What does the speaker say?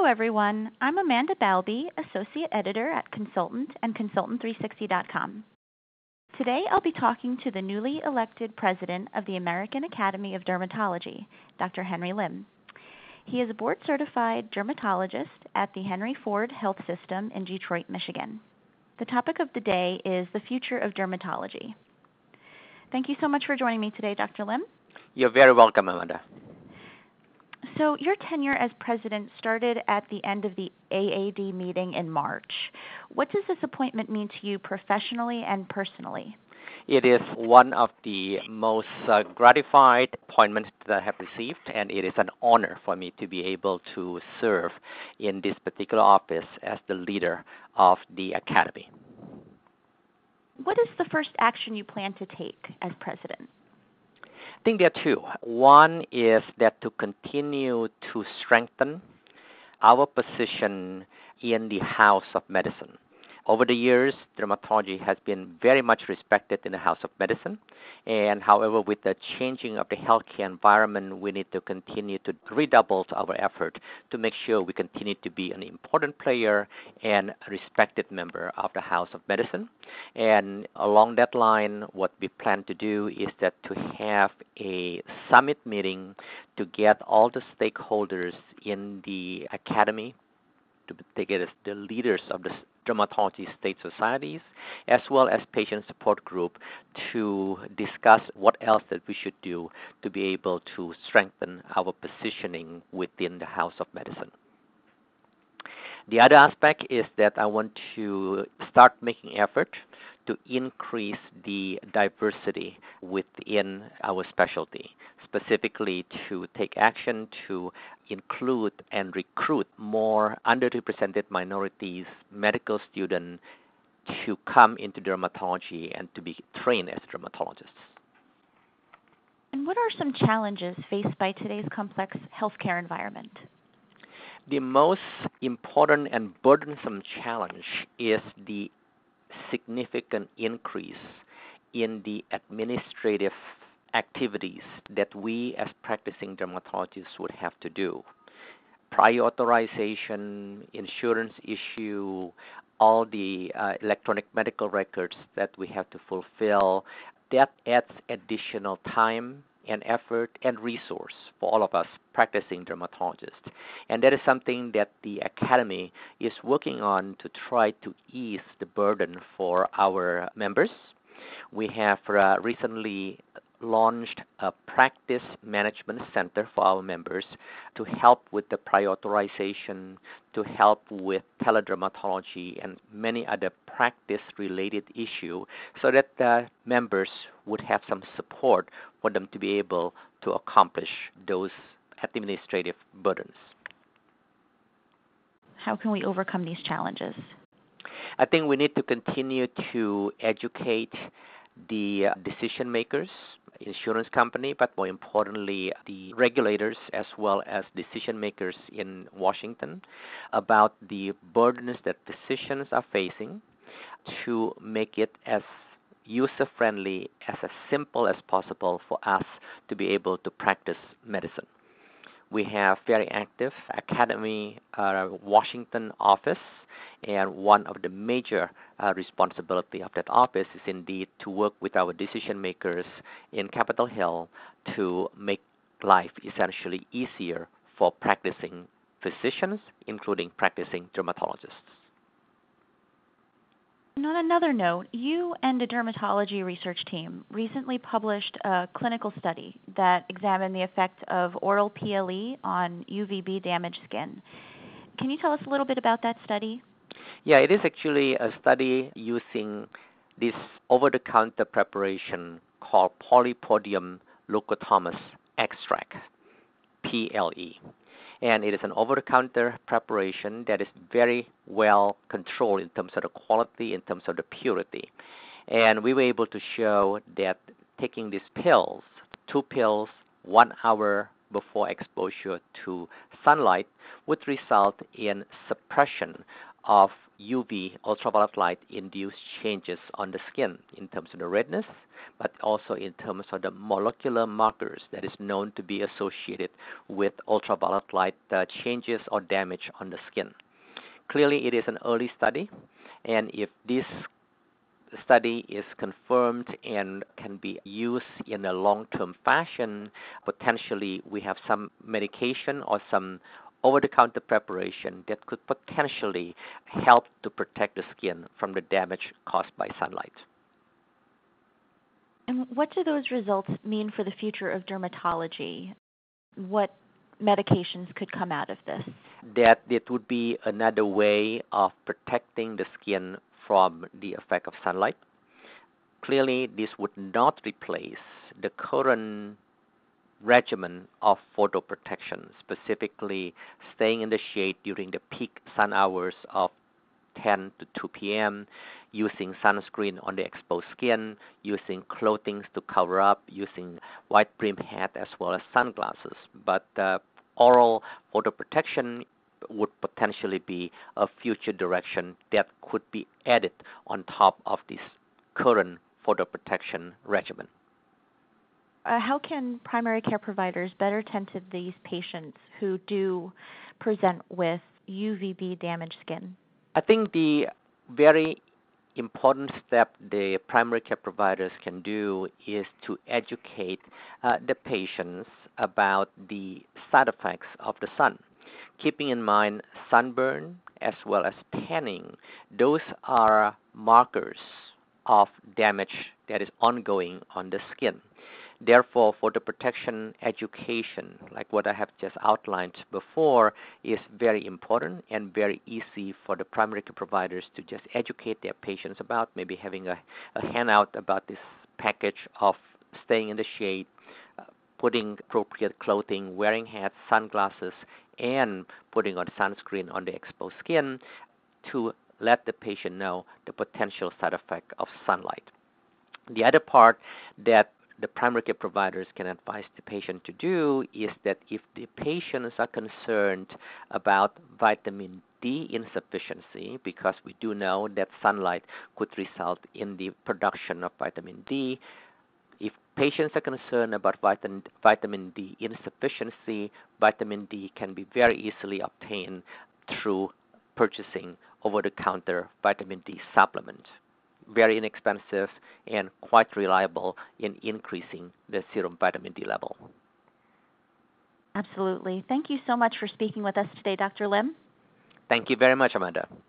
everyone. I'm Amanda Balby, Associate Editor at Consultant and Consultant360.com. Today, I'll be talking to the newly elected president of the American Academy of Dermatology, Dr. Henry Lim. He is a board-certified dermatologist at the Henry Ford Health System in Detroit, Michigan. The topic of the day is the future of dermatology. Thank you so much for joining me today, Dr. Lim. You're very welcome, Amanda. So your tenure as president started at the end of the AAD meeting in March. What does this appointment mean to you professionally and personally? It is one of the most gratified appointments that I have received, and it is an honor for me to be able to serve in this particular office as the leader of the Academy. What is the first action you plan to take as president? I think there are two. One is that to continue to strengthen our position in the House of Medicine. Over the years, dermatology has been very much respected in the House of Medicine, and however, with the changing of the healthcare environment, we need to continue to redouble our effort to make sure we continue to be an important player and a respected member of the House of Medicine. And along that line, what we plan to do is that to have a summit meeting to get all the stakeholders in the Academy, to take it as the leaders of the dermatology state societies, as well as patient support group, to discuss what else that we should do to be able to strengthen our positioning within the House of Medicine. The other aspect is that I want to start making effort to increase the diversity within our specialty, specifically to take action to include and recruit more underrepresented minorities, medical students to come into dermatology and to be trained as dermatologists. And what are some challenges faced by today's complex healthcare environment? The most important and burdensome challenge is the significant increase in the administrative activities that we as practicing dermatologists would have to do. Prior authorization, insurance issue, all the electronic medical records that we have to fulfill, that adds additional time and effort and resource for all of us practicing dermatologists. And that is something that the Academy is working on to try to ease the burden for our members. We have recently launched a practice management center for our members to help with the prior authorization, to help with teledermatology and many other practice-related issues, so that the members would have some support for them to be able to accomplish those administrative burdens. How can we overcome these challenges? I think we need to continue to educate the decision makers, insurance company, but more importantly, the regulators as well as decision makers in Washington about the burdens that physicians are facing, to make it as user-friendly, as simple as possible for us to be able to practice medicine. We have very active Academy Washington office, and one of the major responsibility of that office is indeed to work with our decision makers in Capitol Hill to make life essentially easier for practicing physicians, including practicing dermatologists. And on another note, you and a dermatology research team recently published a clinical study that examined the effect of oral PLE on UVB damaged skin. Can you tell us a little bit about that study? Yeah, it is actually a study using this over-the-counter preparation called Polypodium leucotomus extract, PLE. And it is an over-the-counter preparation that is very well controlled in terms of the quality, in terms of the purity. And we were able to show that taking these pills, 2 pills, 1 hour before exposure to sunlight, would result in suppression of UV ultraviolet light induced changes on the skin in terms of the redness, but also in terms of the molecular markers that is known to be associated with ultraviolet light changes or damage on the skin. Clearly, it is an early study, and if this study is confirmed and can be used in a long-term fashion, potentially we have some medication or some over-the-counter preparation that could potentially help to protect the skin from the damage caused by sunlight. And what do those results mean for the future of dermatology? What medications could come out of this? That it would be another way of protecting the skin from the effect of sunlight. Clearly, this would not replace the current regimen of photoprotection, specifically staying in the shade during the peak sun hours of 10 to 2 p.m., using sunscreen on the exposed skin, using clothing to cover up, using white brim hat as well as sunglasses. But oral photoprotection would potentially be a future direction that could be added on top of this current photoprotection regimen. How can primary care providers better tend to these patients who do present with UVB damaged skin? I think the very important step the primary care providers can do is to educate the patients about the side effects of the sun. Keeping in mind sunburn as well as tanning, those are markers of damage that is ongoing on the skin. Therefore, photoprotection education, like what I have just outlined before, is very important and very easy for the primary care providers to just educate their patients about, maybe having a handout about this package of staying in the shade, putting appropriate clothing, wearing hats, sunglasses, and putting on sunscreen on the exposed skin to let the patient know the potential side effect of sunlight. The other part that the primary care providers can advise the patient to do is that if the patients are concerned about vitamin D insufficiency, because we do know that sunlight could result in the production of vitamin D, if patients are concerned about vitamin D insufficiency, vitamin D can be very easily obtained through purchasing over-the-counter vitamin D supplement. Very inexpensive and quite reliable in increasing the serum vitamin D level. Absolutely. Thank you so much for speaking with us today, Dr. Lim. Thank you very much, Amanda.